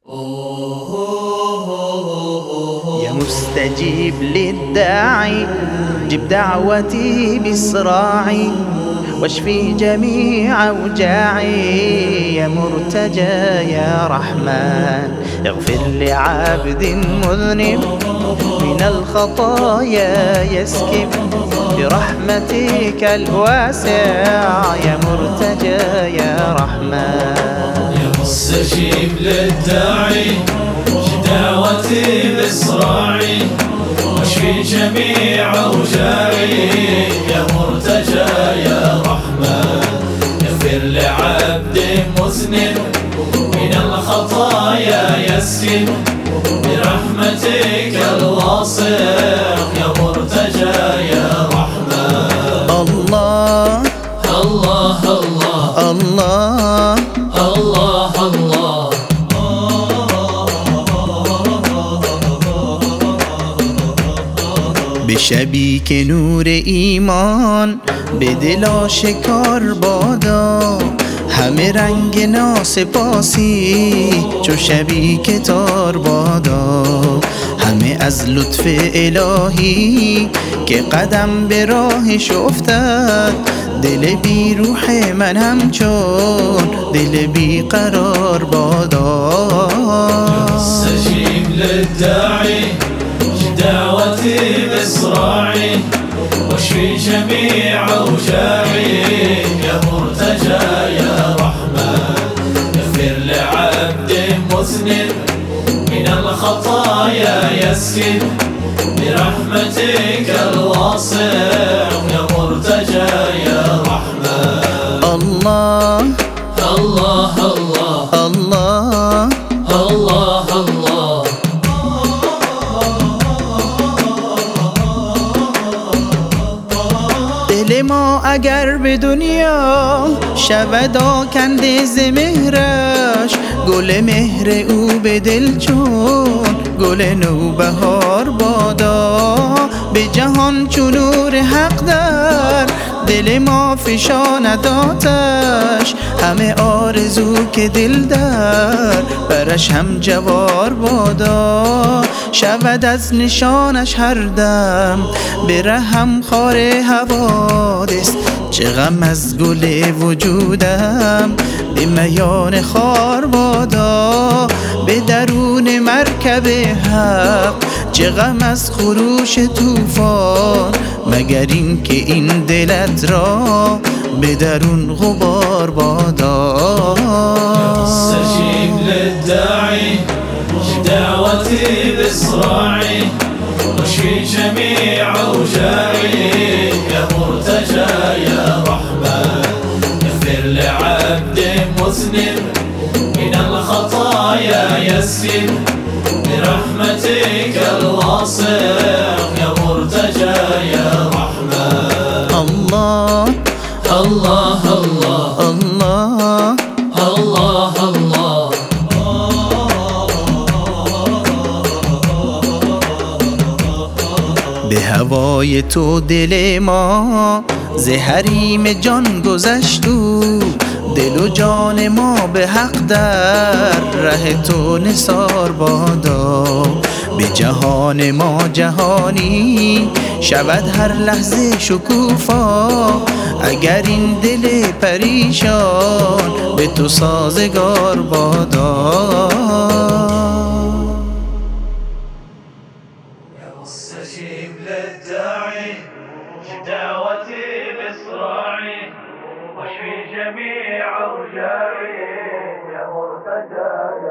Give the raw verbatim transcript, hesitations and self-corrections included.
يا مستجيب للداعي جب دعوتي بإسراعي واشفي جميع أوجاعي. يا مرتجى يا رحمن اغفر لعبد مذنب من الخطايا يسكب برحمتك الواسع. يا مرتجى يا رحمن يا مستجيب للداعي جب دعوتي بإسراعي واشفي جميع أوجاعي. يا مرتجى يا رحمن اغفر لعبد مذنب من الخطايا يسكب برحمتك الواسع. يا مرتجى يا رحمن الله الله الله الله الله الله. بشبیک نور ایمان به دل آشکار بادا، همه رنگ ناسپاسی چو شبیک تار بادا. همه از لطف الهی که قدم به راهش افتد، دل بی روح من همچون دل بی قرار بادا. استجیب للداعی دعوتي بإسراعي واشفي جميع أوجاعي. يا مرتجى يا رحمن اغفر لعبد مذنب من الخطايا يسكب برحمتك الواسع. يا مرتجى يا رحمن الله الله الله الله الله الله. دل ما اگر به دنیا شود آکنده ز مهرش، گل مهر او به دل چون گل نوبهار بادا. به جهان چون نور حق در دل ما فشاند آتش، همه آرزو که دل در برش هم جوار بادا. شود از نشانش هر دم بره هم خار حوادث، چه غم از گل وجودم به میان خار بادا. به درون مرکب حق چه غم از خروش طوفان، مگر این که این دلت را به درون غبار بادا. استجیب للداعی دعوتي بإسراعي واشفي جميع أوجاعي. يا مرتجى يا رحمن اغفر لعبد مذنب من الخطايا يسكب برحمتك الواسع. يا مرتجى يا رحمن الله الله الله الله الله الله. به هوای تو دل ما ز حریم جان گذشت او، دل و جان ما به حق در ره تو نثار بادا. به جهان ما جهانی شود هر لحظه شکوفا، اگر این دل پریشان به تو سازگار بادا. استجيب للداعي دعوتي بإسراعي واشفي جميع أوجاعي. يا مرتجى